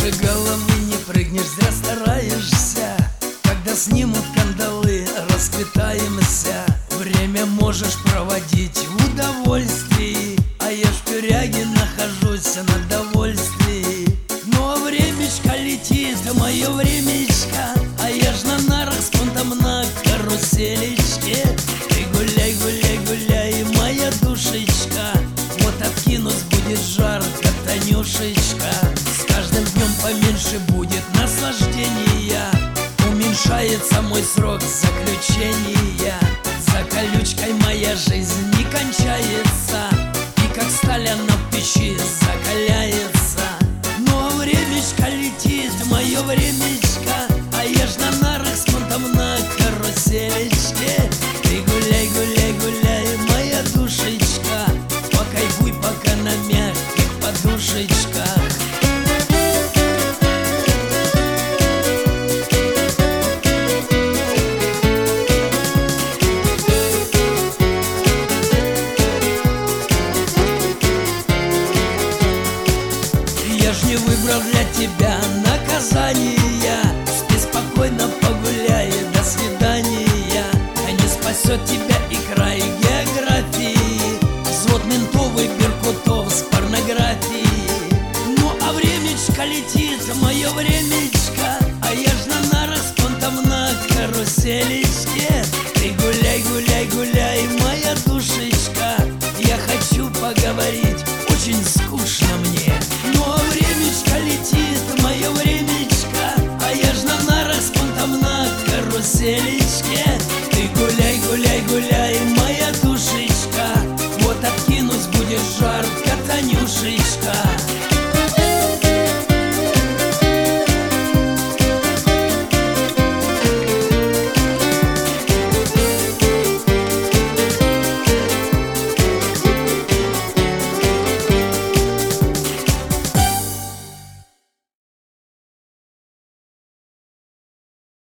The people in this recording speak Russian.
Выше головы не прыгнешь, зря стараешься. Когда снимут кандалы, расквитаемся. Время можешь проводить в удовольствии, а я в тюряге нахожусь на довольствии. Ну а времечко летит, мое времечко, а я ж на нарах с понтом на каруселечке. Ты гуляй, гуляй, гуляй, моя душечка, вот откинусь будет жарко, Танюшечка. С каждым днем поменьше будет наслаждения, уменьшается мой срок заключения. За колючкой моя жизнь не кончается, и как сталь она в печи закаляется. Ну а времечко летит, мое времечко, а я ж на нарах с понтом на каруселечке. Ты гуляй, гуляй, гуляй, моя душечка, покайфуй пока на мягких подушечках. Я ж не выбрал для тебя наказания, спи спокойно, погуляй, до свидания. А не спасет тебя и край географии, взвод ментовый беркутов с порнографией. Ну а времечко летит, мое времечко, а я ж на нарах с понтом на каруселечке. Ты гуляй, гуляй, гуляй, моя душечка, я хочу поговорить очень